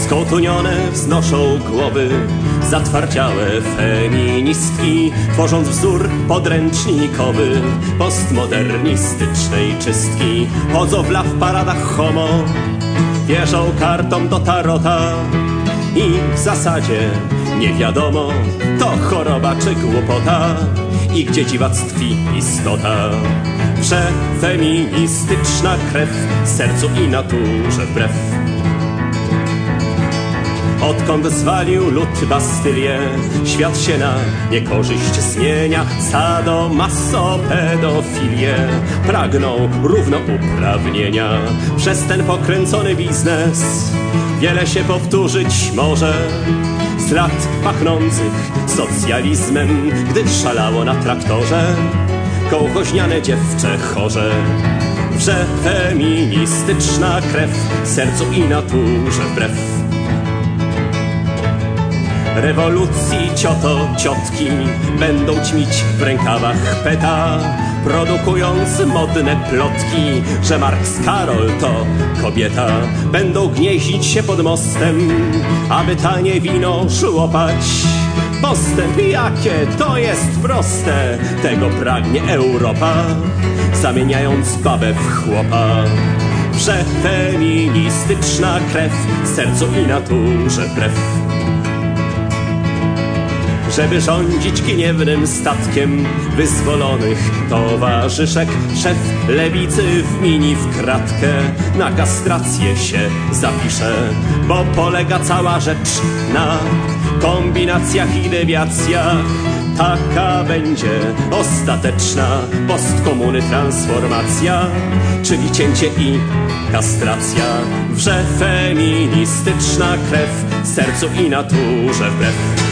Skotunione wznoszą głowy zatwardziałe feministki, tworząc wzór podręcznikowy postmodernistycznej czystki. Chodzą w love paradach homo, wierzą kartom do tarota i w zasadzie nie wiadomo, to choroba czy głupota i gdzie dziwac tkwi istota. Przefeministyczna krew sercu i naturze wbrew. Odkąd zwalił lud Bastylię, świat się na niekorzyść zmienia. Sadomaso, pedofilię pragną równouprawnienia. Przez ten pokręcony biznes wiele się powtórzyć może z lat pachnących socjalizmem, gdy szalało na traktorze kołchoźniane dziewczę chorze. Przefeministyczna krew sercu i naturze wbrew. Rewolucji cioto, ciotki będą ćmić w rękawach peta, produkując modne plotki, że Marks Karol to kobieta. Będą gnieździć się pod mostem, aby tanie wino żłopać. Postęp jakie to jest proste, tego pragnie Europa, zamieniając babę w chłopa. Przefeministyczna krew sercu i naturze wbrew. Żeby rządzić gniewnym statkiem wyzwolonych towarzyszek, szef lewicy w mini w kratkę na kastrację się zapisze, bo polega cała rzecz na kombinacjach i dewiacjach. Taka będzie ostateczna postkomuny transformacja, czyli cięcie i kastracja. Wrze feministyczna krew sercu i naturze wbrew.